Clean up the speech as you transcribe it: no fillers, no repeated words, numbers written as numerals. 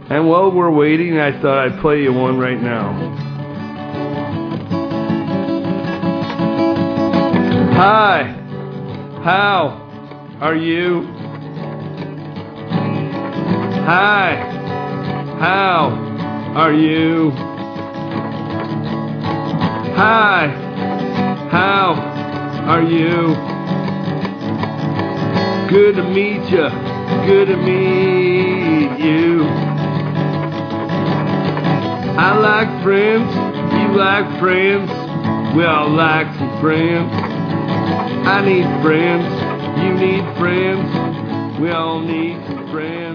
And while we're waiting, I thought I'd play you one right now. Hi, how are you? Hi, how are you? Hi, how are you? Good to meet you, good to meet you. I like friends, you like friends, we all like some friends. I need friends, you need friends, we all need some friends.